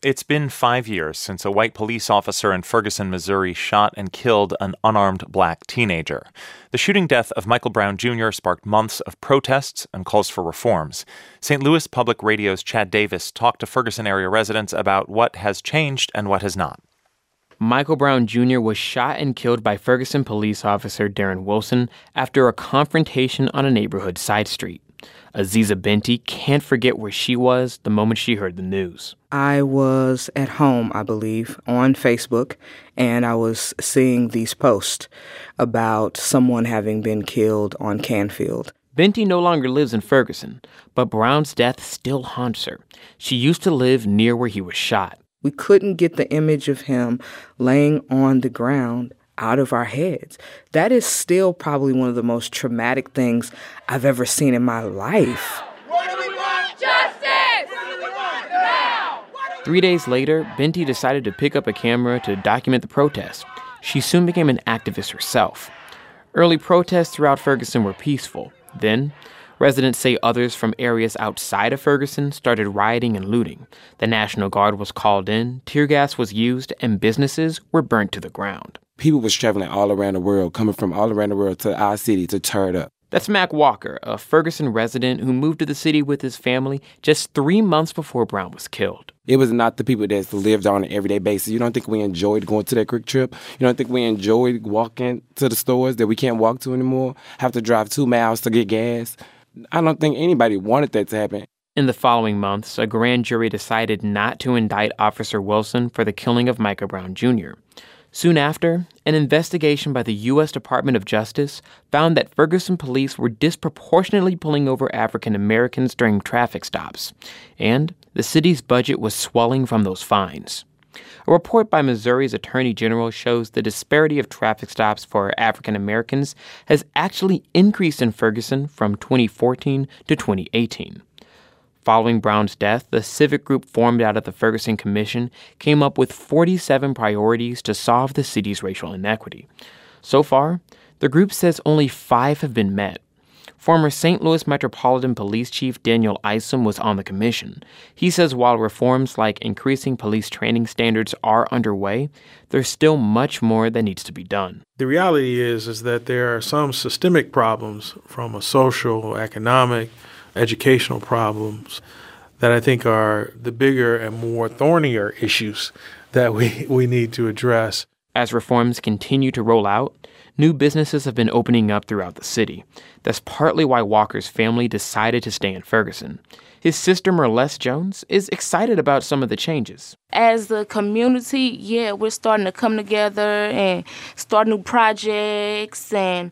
It's been 5 years since a white police officer in Ferguson, Missouri shot and killed an unarmed black teenager. The shooting death of Michael Brown Jr. sparked months of protests and calls for reforms. St. Louis Public Radio's Chad Davis talked to Ferguson area residents about what has changed and what has not. Michael Brown Jr. was shot and killed by Ferguson police officer Darren Wilson after a confrontation on a neighborhood side street. Aziza Binti can't forget where she was the moment she heard the news. I was at home, I believe, on Facebook, and I was seeing these posts about someone having been killed on Canfield. Binti no longer lives in Ferguson, but Brown's death still haunts her. She used to live near where he was shot. We couldn't get the image of him laying on the ground out of our heads. That is still probably one of the most traumatic things I've ever seen in my life. What do we want? Justice! What do we want now? 3 days later, Binti decided to pick up a camera to document the protest. She soon became an activist herself. Early protests throughout Ferguson were peaceful. Then, residents say others from areas outside of Ferguson started rioting and looting. The National Guard was called in, tear gas was used, and businesses were burnt to the ground. People was traveling all around the world, coming from all around the world to our city to tear it up. That's Mac Walker, a Ferguson resident who moved to the city with his family just 3 months before Brown was killed. It was not the people that lived on an everyday basis. You don't think we enjoyed going to that quick trip? You don't think we enjoyed walking to the stores that we can't walk to anymore? Have to drive 2 miles to get gas? I don't think anybody wanted that to happen. In the following months, a grand jury decided not to indict Officer Wilson for the killing of Michael Brown Jr. Soon after, an investigation by the U.S. Department of Justice found that Ferguson police were disproportionately pulling over African Americans during traffic stops, and the city's budget was swelling from those fines. A report by Missouri's Attorney General shows the disparity of traffic stops for African Americans has actually increased in Ferguson from 2014 to 2018. Following Brown's death, the civic group formed out of the Ferguson Commission came up with 47 priorities to solve the city's racial inequity. So far, the group says only 5 have been met. Former St. Louis Metropolitan Police Chief Daniel Isom was on the commission. He says while reforms like increasing police training standards are underway, there's still much more that needs to be done. The reality is that there are some systemic problems from a social, economic, educational problems that I think are the bigger and more thornier issues that we need to address. As reforms continue to roll out, new businesses have been opening up throughout the city. That's partly why Walker's family decided to stay in Ferguson. His sister, Merles Jones, is excited about some of the changes. As the community, we're starting to come together and start new projects and,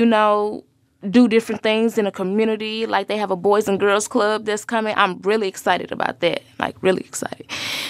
do different things in a community. Like they have a Boys and Girls Club that's coming. I'm really excited about that, really excited.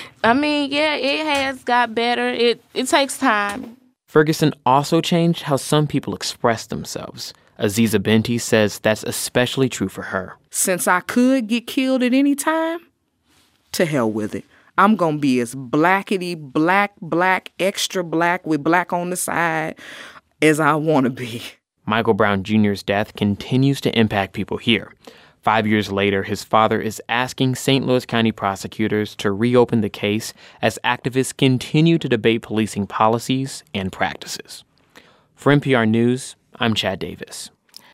It has got better. It takes time. Ferguson also changed how some people express themselves. Aziza Binti says that's especially true for her. Since I could get killed at any time, to hell with it. I'm going to be as blackety, black, extra black with black on the side as I want to be. Michael Brown Jr.'s death continues to impact people here. 5 years later, his father is asking St. Louis County prosecutors to reopen the case as activists continue to debate policing policies and practices. For NPR News, I'm Chad Davis.